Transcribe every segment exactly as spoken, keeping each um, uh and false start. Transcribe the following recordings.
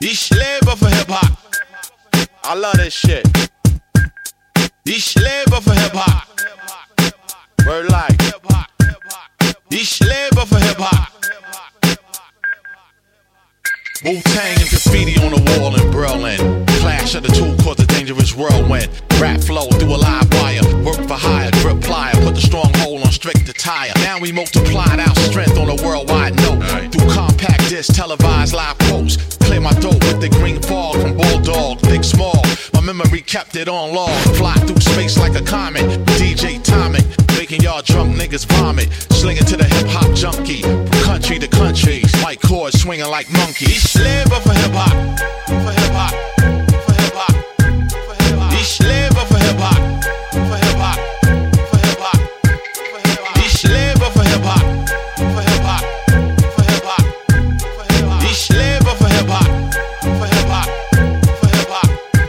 Ich lebe für Hip-Hop. I love this shit. Ich lebe für Hip-Hop. Word like. Ich lebe für Hip-Hop. Wu-Tang and graffiti on the wall in Berlin. Clash of the two caused a dangerous whirlwind. Rap flow through a live wire. Work for hire, grip plier. Put the stronghold on strict attire. Now we multiplied our strength on a worldwide note. Right. Through compact disc, televised live posts. Clear my throat with the green fog from Bulldog. Big small, my memory kept it on log. Fly through space like a comet. D J Tomic, making y'all drunk niggas vomit. Slinging to the hip-hop junkie. From country to country. White cords swinging like monkeys. Ich lebe für Hip-Hop. Für Hip-Hop. Für Hip-Hop. Für Hip-Hop. Ich lebe für Hip-Hop. Für Hip-Hop. Für Hip-Hop. Für Hip-Hop. Ich lebe für Hip-Hop. Für Hip-Hop. Für Hip-Hop. Für Hip-Hop. Ich lebe für Hip-Hop. Für Hip-Hop. Für Hip-Hop.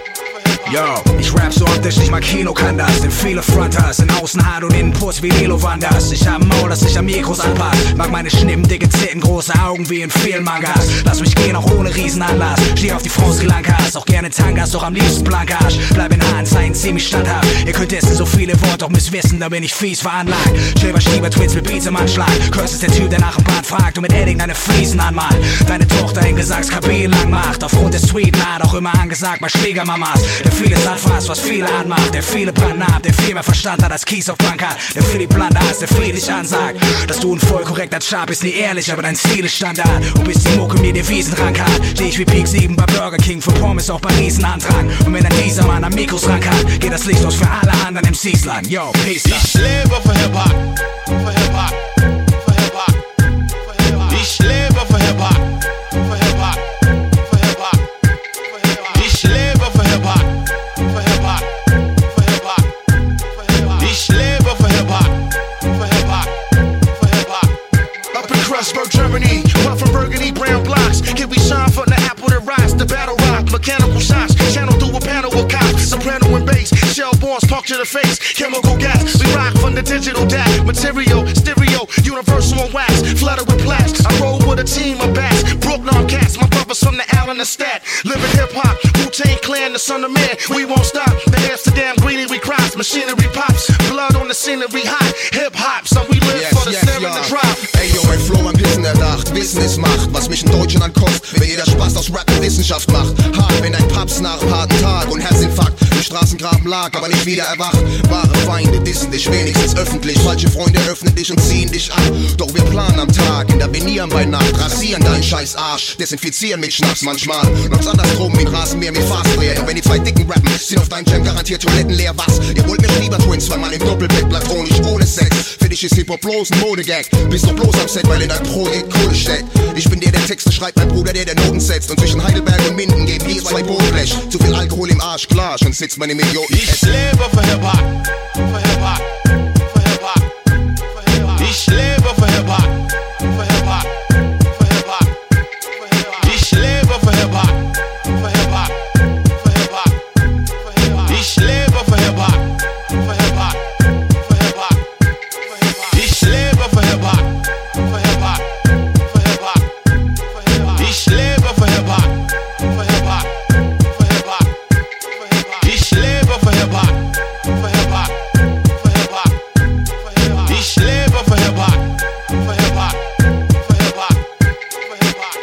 Yo, ich rap so optisch, nicht mal Kino kann das. Denn viele Fronters sind außen hart und innen Puss wie Lilo Wanders. Ich hab ein Maul, das sich an Mikros anpasst. Mag meine Schnippen, dicke Zitten, große Augen wie in vielen Mangas. Lass mich gehen, auch ohne Riesenanlass. Steh auf die Frau Sri Lankas, auch gerne Tangas, doch am liebsten Blankarsch. Bleib in Haaren, Zeichen ziemlich standhaft. Ihr könnt essen so viele Worte, doch müsst wissen, da bin ich fies veranlagt. Schilber, Schieber, Twins mit Beats im Anschlag. Curse ist der Typ, der nach dem Bad fragt und mit Edding deine Fliesen anmalt. Deine Tochter in Gesangskabinen lang macht. Aufgrund des Tweeten hat auch immer angesagt, mal Schwiegermamas. Der vieles anfasst, was viele anmacht. Der viele Branden ab, der viel mehr Verstand hat als Kies auf Bank hat. Der viel die Blande hast, der friedlich ansagt. Dass du ein voll korrekter Char bist, nie ehrlich, aber dein Stil ist Standard. Und bis die Mucke mir Devisen rankert, steh ich wie Peak sieben bei Burger King für Pommes auch bei Riesenantrag. Und wenn dann dieser Mann am Mikros rankert, geht das Licht aus für alle anderen M Cs lang. Yo, peace da. Ich lebe für Hip-Hop. Für Hip-Hop. Für Hip-Hop. Für Hip-Hop. Ich lebe für Hip-Hop. Für Hip-Hop. Für Hip-Hop. Für Hip-Hop. Ich lebe für Hip-Hop. Für Hip-Hop. Für Hip-Hop. Für Hip-Hop. Ich lebe für Hip-Hop. Für Hip-Hop. Für Hip-Hop. Up in Kreuzberg, Germany, one from Burgundy, brown blocks. Can we shine from the apple that rocks? The battle rock, mechanical shots, channel through a panel of cops. Soprano and bass, shell bones, park to the face. Chemical gas, we rock from the digital D A C. Material, stereo, universal and wax. Flooded with plaques, I roll with a team of bats. Brooklyn cats, my brothers from the Allen and Stat. Living hip-hop, Wu-Tang Clan, the son of man. We won't stop, the Amsterdam greenery crops. Machinery pops, blood on the scenery hot. Hip-Hop, so we live yes, for the yes, snare ja. and the drop. Ey, yo, mein Flow am Wissen erdacht. Wissen ist Macht, was mich in Deutschland kostet. Wenn jeder Spaß aus Rap und Wissenschaft macht. Hart, wenn ein Paps nach einem harten Tag und Herzinfarkt im Straßengraben lag, aber nicht wieder erwacht. Wahre Feinde dissen dich wenigstens öffentlich. Falsche Freunde öffnen dich und ziehen dich ab. Doch wir planen am Tag, intervenieren bei Nacht. Rasieren deinen scheiß Arsch, desinfizieren mit Schnaps manchmal. Läuft's andersrum wie ein Rasenmäher mit Fastdreher. Und wenn die zwei Dicken rappen, sind auf deinem Jam garantiert Toiletten leer. Was? Ihr wollt mir lieber Twins, zweimal im Doppelbett, platonisch, ohne Sex. Für dich ist Hip-Hop bloß ein Modegag. Bist du bloß am Set, weil in dein Projekt Kohle steckt. Ich bin der, der Texte schreibt, mein Bruder, der der Noten setzt. Und zwischen Heidelberg und Minden geben wir zwei Bodenblech. Zu viel Alkohol im Arsch, klar, schon sitzt man im Idioten. Ich lebe für Hip-Hop. Für Hip-Hop. Für Hip-Hop. Für Hip-Hop. Ich lebe für Hip-Hop. Für Hip-Hop. Für Hip-Hop. Für Hip-Hop. Ich lebe für Hip-Hop. Für Hip-Hop. Für Hip-Hop. Für Hip-Hop. Ich lebe für Hip-Hop. Für Hip-Hop. Für Hip-Hop. Für Hip-Hop. Ich lebe für Hip-Hop. Für Hip-Hop. Für Hip-Hop. Für Hip-Hop. Ich lebe für Hip-Hop. Für Hip-Hop. Für Hip-Hop. Für Hip-Hop. Ich lebe für Hip-Hop. Für Hip-Hop. Für Hip-Hop. Für Hip-Hop. Ich lebe für Hip-Hop. Für Hip-Hop. Für Hip-Hop. Für Hip-Hop.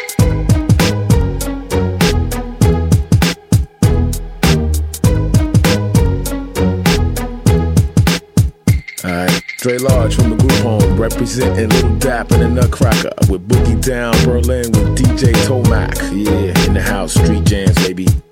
Alright, Dre Large from the group home, representing Little Dap and the Nutcracker with Boogie Down Berlin with D J Tomac. Yeah, in the house, street jams, baby.